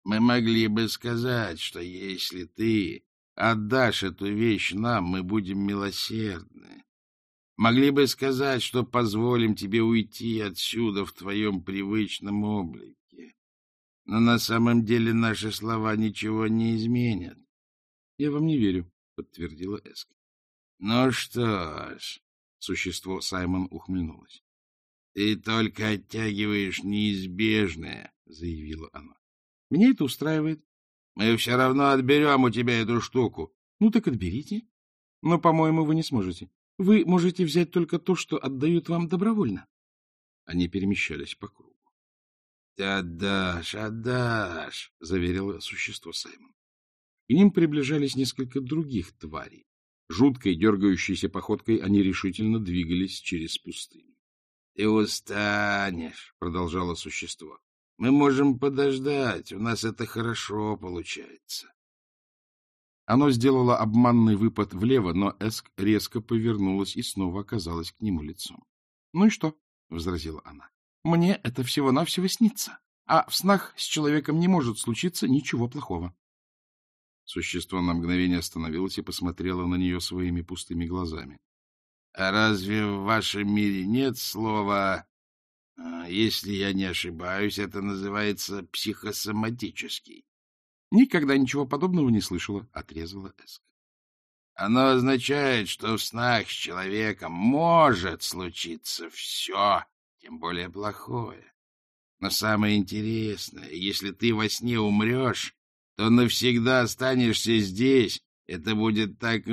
Мы могли бы сказать, что если ты отдашь эту вещь нам, мы будем милосердны. Могли бы сказать, что позволим тебе уйти отсюда в твоем привычном облике. Но на самом деле наши слова ничего не изменят. — Я вам не верю, — подтвердила Эск. — Ну что ж, — существо Саймон ухмыльнулось. — Ты только оттягиваешь неизбежное, — заявила она. — Меня это устраивает. — Мы все равно отберем у тебя эту штуку. — Ну так отберите. Но, по-моему, вы не сможете. Вы можете взять только то, что отдают вам добровольно. Они перемещались по кругу. — Ты отдашь, отдашь, — заверило существо Саймон. К ним приближались несколько других тварей. Жуткой, дергающейся походкой они решительно двигались через пустыню. — Ты устанешь, — продолжало существо. — Мы можем подождать, у нас это хорошо получается. Оно сделало обманный выпад влево, но Эск резко повернулась и снова оказалась к нему лицом. — Ну и что? — возразила она. — Мне это всего-навсего снится, а в снах с человеком не может случиться ничего плохого. Существо на мгновение остановилось и посмотрело на нее своими пустыми глазами. — А разве в вашем мире нет слова, если я не ошибаюсь, это называется психосоматический? — Никогда ничего подобного не слышала, — отрезала Эск. — Оно означает, что в снах с человеком может случиться все, тем более плохое. Но самое интересное, если ты во сне умрешь, то навсегда останешься здесь. Это будет так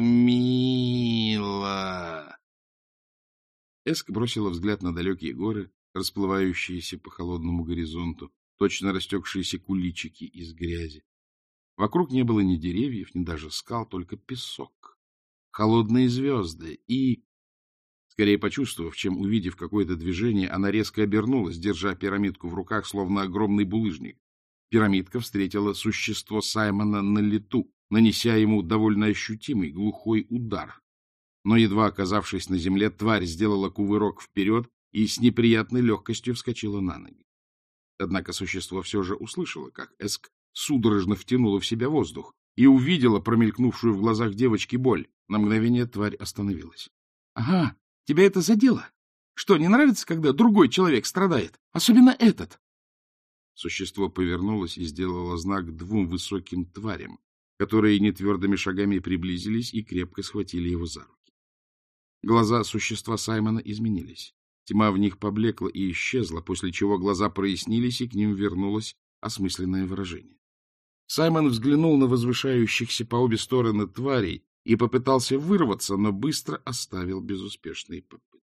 мило. Эск бросила взгляд на далекие горы, расплывающиеся по холодному горизонту, точно растекшиеся куличики из грязи. Вокруг не было ни деревьев, ни даже скал, только песок, холодные звезды и... Скорее почувствовав, чем увидев какое-то движение, она резко обернулась, держа пирамидку в руках, словно огромный булыжник. Пирамидка встретила существо Саймона на лету, нанеся ему довольно ощутимый глухой удар. Но, едва оказавшись на земле, тварь сделала кувырок вперед и с неприятной легкостью вскочила на ноги. Однако существо все же услышало, как Эск судорожно втянула в себя воздух и увидела промелькнувшую в глазах девочки боль. На мгновение тварь остановилась. — Ага, тебя это задело? Что, не нравится, когда другой человек страдает? Особенно этот? Существо повернулось и сделало знак двум высоким тварям, которые нетвердыми шагами приблизились и крепко схватили его за руки. Глаза существа Саймона изменились. Тьма в них поблекла и исчезла, после чего глаза прояснились, и к ним вернулось осмысленное выражение. Саймон взглянул на возвышающихся по обе стороны тварей и попытался вырваться, но быстро оставил безуспешные попытки.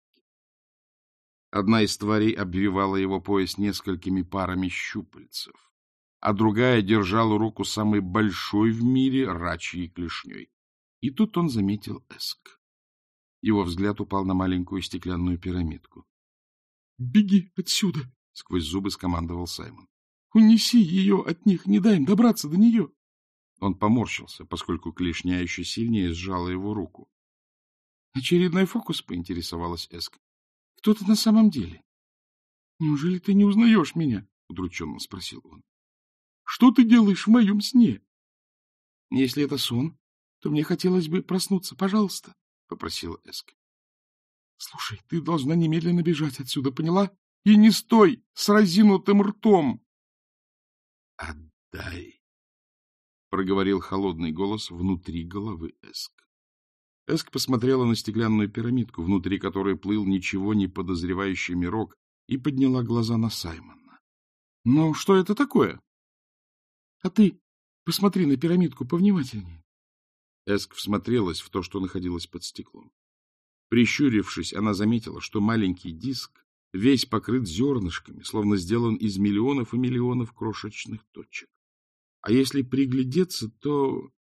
Одна из тварей обвивала его пояс несколькими парами щупальцев, а другая держала руку самой большой в мире рачьей клешней. И тут он заметил Эск. Его взгляд упал на маленькую стеклянную пирамидку. — Беги отсюда! — сквозь зубы скомандовал Саймон. — Унеси ее от них, не дай им добраться до нее! Он поморщился, поскольку клешня еще сильнее сжала его руку. — Очередной фокус, — поинтересовалась Эск. — Кто ты на самом деле? — Неужели ты не узнаешь меня? — удрученно спросил он. — Что ты делаешь в моем сне? — Если это сон, то мне хотелось бы проснуться, пожалуйста, — попросила Эск. — Слушай, ты должна немедленно бежать отсюда, поняла? И не стой с разинутым ртом! — Отдай! — проговорил холодный голос внутри головы Эск. Эск посмотрела на стеклянную пирамидку, внутри которой плыл ничего не подозревающий мирок, и подняла глаза на Саймона. — Ну, что это такое? — А ты посмотри на пирамидку повнимательнее. Эск всмотрелась в то, что находилось под стеклом. Прищурившись, она заметила, что маленький диск весь покрыт зернышками, словно сделан из миллионов и миллионов крошечных точек. А если приглядеться, то...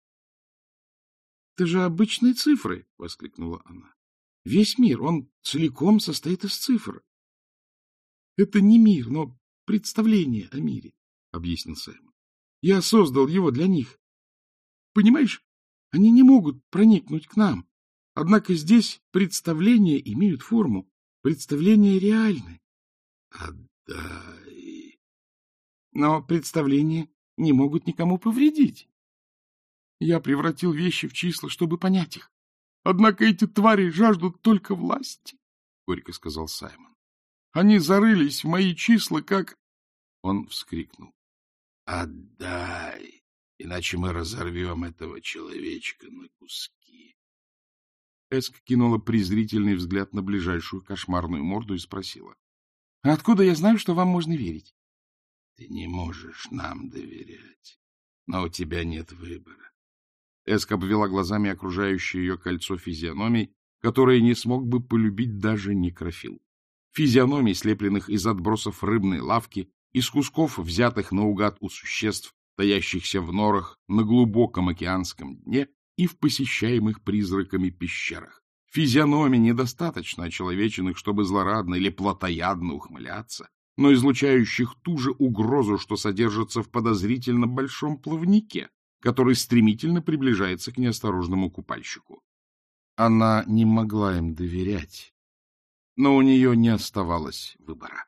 — Это же обычные цифры! — воскликнула она. — Весь мир, он целиком состоит из цифр. — Это не мир, но представление о мире, — объяснил Саймон. — Я создал его для них. Понимаешь, они не могут проникнуть к нам. Однако здесь представления имеют форму, представления реальны. — Отдай! Но представления не могут никому повредить. Я превратил вещи в числа, чтобы понять их. Однако эти твари жаждут только власти, — горько сказал Саймон. Они зарылись в мои числа, как... Он вскрикнул. — Отдай, иначе мы разорвем этого человечка на куски. Эск кинула презрительный взгляд на ближайшую кошмарную морду и спросила. — Откуда я знаю, что вам можно верить? — Ты не можешь нам доверять, но у тебя нет выбора. Эск обвела глазами окружающее ее кольцо физиономий, которое не смог бы полюбить даже некрофил. Физиономий, слепленных из отбросов рыбной лавки, из кусков, взятых наугад у существ, таящихся в норах на глубоком океанском дне и в посещаемых призраками пещерах. Физиономий недостаточно очеловеченных, чтобы злорадно или плотоядно ухмыляться, но излучающих ту же угрозу, что содержится в подозрительно большом плавнике, который стремительно приближается к неосторожному купальщику. Она не могла им доверять, но у нее не оставалось выбора.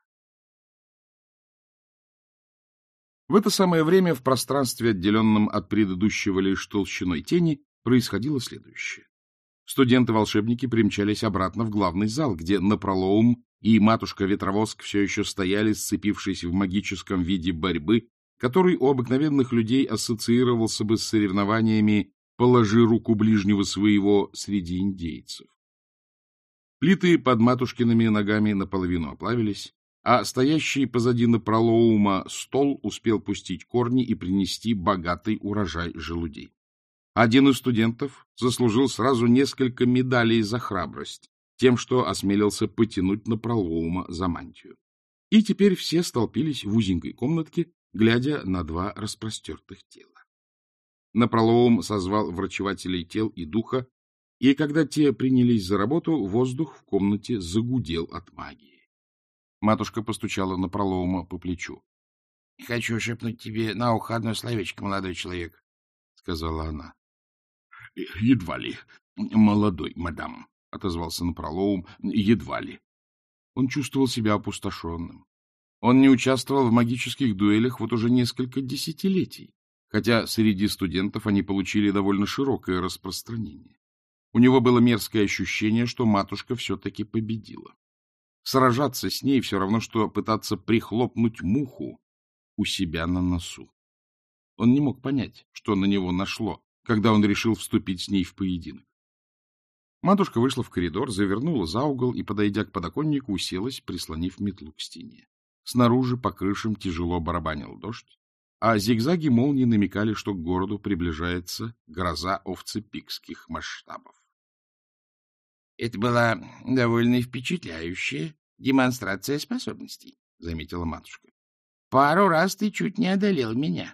В это самое время в пространстве, отделенном от предыдущего лишь толщиной тени, происходило следующее. Студенты-волшебники примчались обратно в главный зал, где Напролоум и матушка-ветровоск все еще стояли, сцепившись в магическом виде борьбы, который у обыкновенных людей ассоциировался бы с соревнованиями «положи руку ближнего своего» среди индейцев. Плиты под матушкиными ногами наполовину оплавились, а стоящий позади Напролоума стол успел пустить корни и принести богатый урожай желудей. Один из студентов заслужил сразу несколько медалей за храбрость, тем, что осмелился потянуть Напролоума за мантию. И теперь все столпились в узенькой комнатке, глядя на два распростертых тела. Напролоум созвал врачевателей тел и духа, и когда те принялись за работу, воздух в комнате загудел от магии. Матушка постучала Напролоума по плечу. — Хочу шепнуть тебе на ухо одно словечко, молодой человек, — сказала она. — Едва ли, молодой мадам, — отозвался Напролоум, — едва ли. Он чувствовал себя опустошенным. Он не участвовал в магических дуэлях вот уже несколько десятилетий, хотя среди студентов они получили довольно широкое распространение. У него было мерзкое ощущение, что матушка все-таки победила. Сражаться с ней все равно, что пытаться прихлопнуть муху у себя на носу. Он не мог понять, что на него нашло, когда он решил вступить с ней в поединок. Матушка вышла в коридор, завернула за угол и, подойдя к подоконнику, уселась, прислонив метлу к стене. Снаружи по крышам тяжело барабанил дождь, а зигзаги молний намекали, что к городу приближается гроза овцепикских масштабов. — Это была довольно впечатляющая демонстрация способностей, — заметила матушка. — Пару раз ты чуть не одолел меня.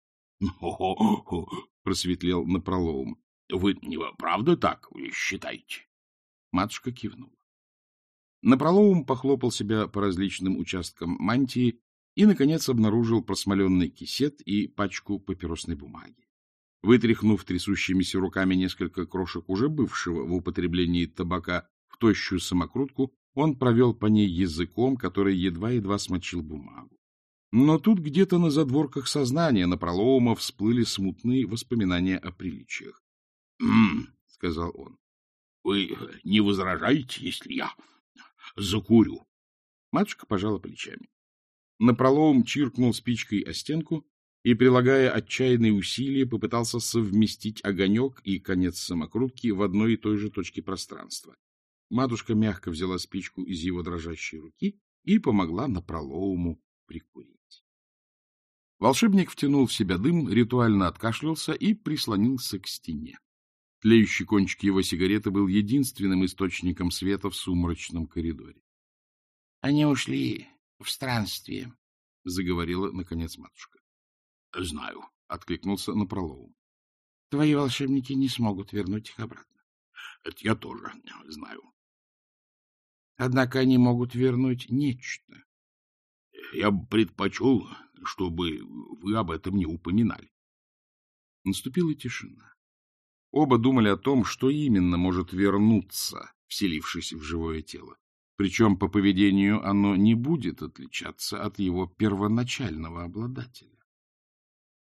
— просветлел Напролоум. — Вы правда так считаете? Матушка кивнула. Напролоум похлопал себя по различным участкам мантии и, наконец, обнаружил просмоленный кисет и пачку папиросной бумаги. Вытряхнув трясущимися руками несколько крошек уже бывшего в употреблении табака в тощую самокрутку, он провел по ней языком, который едва-едва смочил бумагу. Но тут где-то на задворках сознания Напролоума всплыли смутные воспоминания о приличиях. — сказал он. — Вы не возражаете, если я закурю? Матушка пожала плечами. Напролом чиркнул спичкой о стенку и, прилагая отчаянные усилия, попытался совместить огонек и конец самокрутки в одной и той же точке пространства. Матушка мягко взяла спичку из его дрожащей руки и помогла Напролому прикурить. Волшебник втянул в себя дым, ритуально откашлялся и прислонился к стене. Тлеющий кончик его сигареты был единственным источником света в сумрачном коридоре. — Они ушли в странствие, — заговорила, наконец, матушка. — Знаю, — откликнулся Напролом. — Твои волшебники не смогут вернуть их обратно. — Это я тоже знаю. — Однако они могут вернуть нечто. — Я бы предпочел, чтобы вы об этом не упоминали. Наступила тишина. Оба думали о том, что именно может вернуться, вселившись в живое тело. Причем по поведению оно не будет отличаться от его первоначального обладателя.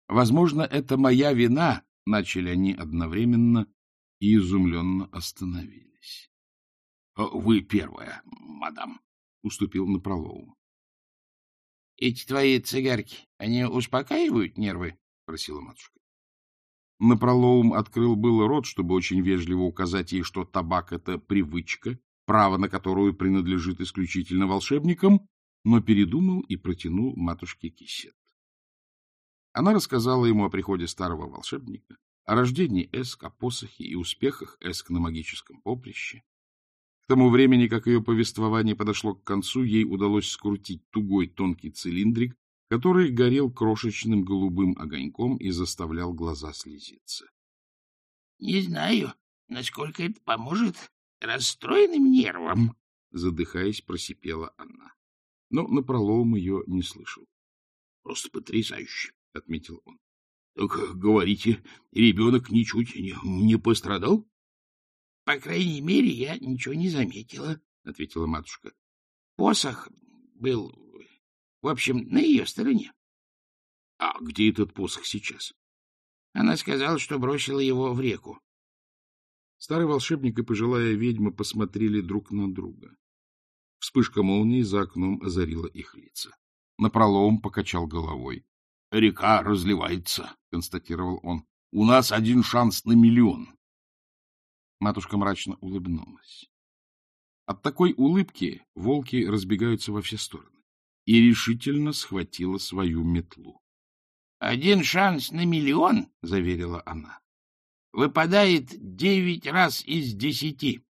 Возможно, это моя вина, — начали они одновременно и изумленно остановились. — Вы первая, мадам, — уступил напролом. — Эти твои цигарки, они успокаивают нервы? — спросила матушка. Напролом открыл было рот, чтобы очень вежливо указать ей, что табак — это привычка, право на которую принадлежит исключительно волшебникам, но передумал и протянул матушке кисет. Она рассказала ему о приходе старого волшебника, о рождении Эск, о посохе и успехах Эск на магическом поприще. К тому времени, как ее повествование подошло к концу, ей удалось скрутить тугой тонкий цилиндрик, который горел крошечным голубым огоньком и заставлял глаза слезиться. — Не знаю, насколько это поможет расстроенным нервам, — задыхаясь, просипела она. Но напролом ее не слышал. — Просто потрясающе, — отметил он. — Так, говорите, ребенок ничуть не пострадал? — По крайней мере, я ничего не заметила, — ответила матушка. — Посох был, в общем, на ее стороне. — А где этот посох сейчас? Она сказала, что бросила его в реку. Старый волшебник и пожилая ведьма посмотрели друг на друга. Вспышка молнии за окном озарила их лица. Напролом покачал головой. — Река разливается, — констатировал он. — У нас один шанс на 1 000 000. Матушка мрачно улыбнулась. От такой улыбки волки разбегаются во все стороны и решительно схватила свою метлу. — 1 шанс на 1 000 000, — заверила она, — выпадает 9 раз из 10.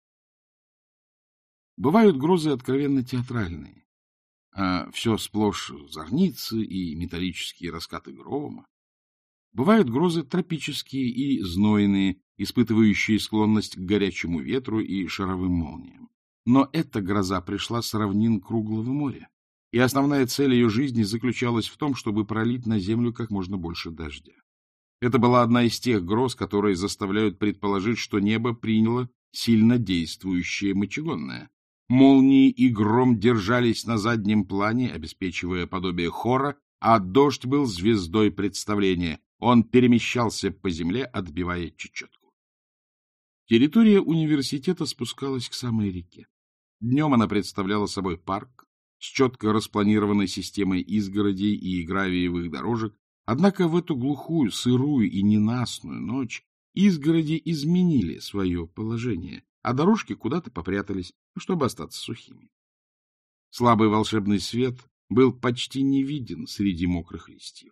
Бывают грозы откровенно театральные, а все сплошь зорницы и металлические раскаты грома. Бывают грозы тропические и знойные, испытывающие склонность к горячему ветру и шаровым молниям. Но эта гроза пришла с равнин круглого моря, и основная цель ее жизни заключалась в том, чтобы пролить на землю как можно больше дождя. Это была одна из тех гроз, которые заставляют предположить, что небо приняло сильно действующее мочегонное. Молнии и гром держались на заднем плане, обеспечивая подобие хора, а дождь был звездой представления. Он перемещался по земле, отбивая чечетку. Территория университета спускалась к самой реке. Днем она представляла собой парк с четко распланированной системой изгородей и гравиевых дорожек, однако в эту глухую, сырую и ненастную ночь изгороди изменили свое положение, а дорожки куда-то попрятались, чтобы остаться сухими. Слабый волшебный свет был почти не виден среди мокрых листьев.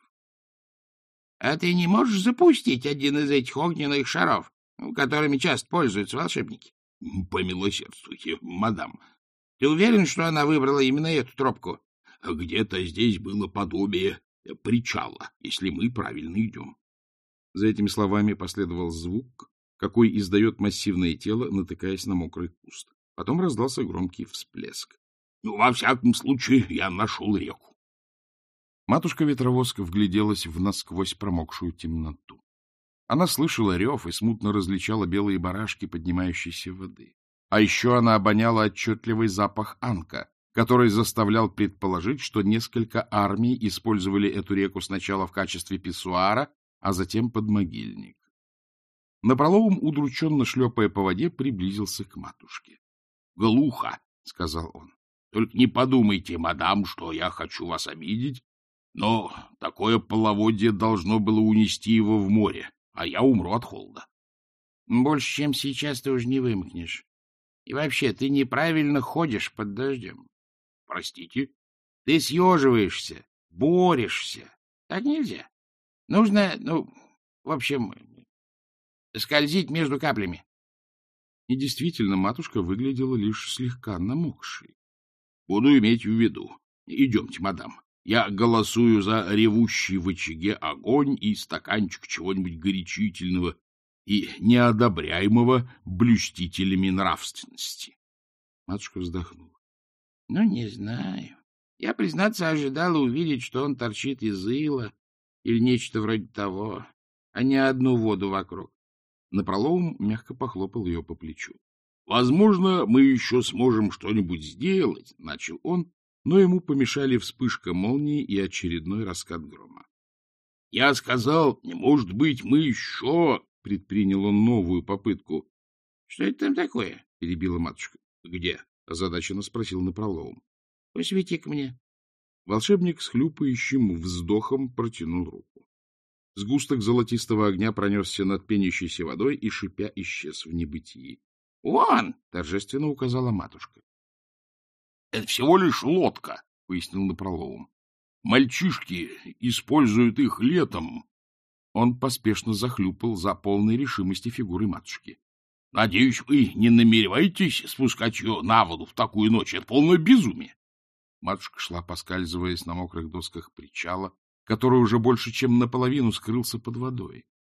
— А ты не можешь запустить один из этих огненных шаров, которыми часто пользуются волшебники? — Помилосердствуйте, мадам. — Ты уверен, что она выбрала именно эту тропку? — Где-то здесь было подобие причала, если мы правильно идем. За этими словами последовал звук, какой издает массивное тело, натыкаясь на мокрый куст. Потом раздался громкий всплеск. — Во всяком случае, я нашел реку. Матушка-ветровозка вгляделась в насквозь промокшую темноту. Она слышала рев и смутно различала белые барашки поднимающейся воды. А еще она обоняла отчетливый запах анка, который заставлял предположить, что несколько армий использовали эту реку сначала в качестве писсуара, а затем под могильник. Напролом, удрученно шлепая по воде, приблизился к матушке. — Глухо, — сказал он. — Только не подумайте, мадам, что я хочу вас обидеть, но такое половодье должно было унести его в море, а я умру от холода. — Больше, чем сейчас, ты уже не вымокнешь. И вообще, ты неправильно ходишь под дождем. — Простите? — Ты съеживаешься, борешься. Так нельзя. Нужно, в общем, скользить между каплями. И действительно, матушка выглядела лишь слегка намокшей. — Буду иметь в виду. Идемте, мадам. Я голосую за ревущий в очаге огонь и стаканчик чего-нибудь горячительного и неодобряемого блюстителями нравственности. Матушка вздохнула. — не знаю. Я, признаться, ожидала увидеть, что он торчит из ила или нечто вроде того, а не одну воду вокруг. Напролом мягко похлопал ее по плечу. — Возможно, мы еще сможем что-нибудь сделать, — начал он, но ему помешали вспышка молнии и очередной раскат грома. Я сказал, не может быть, мы еще... Предпринял он новую попытку. — Что это там такое? — перебила матушка. — Где? — озадаченно спросил напролом. — Посвети-ка мне. Волшебник с хлюпающим вздохом протянул руку. Сгусток золотистого огня пронесся над пенящейся водой и, шипя, исчез в небытии. — Вон! — торжественно указала матушка. — Это всего лишь лодка, — пояснил напролом. — Мальчишки используют их летом. Он поспешно захлюпал за полной решимости фигурой матушки. — Надеюсь, вы не намереваетесь спускать ее на воду в такую ночь? Это полное безумие. Матушка шла, поскальзываясь на мокрых досках причала, который уже больше чем наполовину скрылся под водой.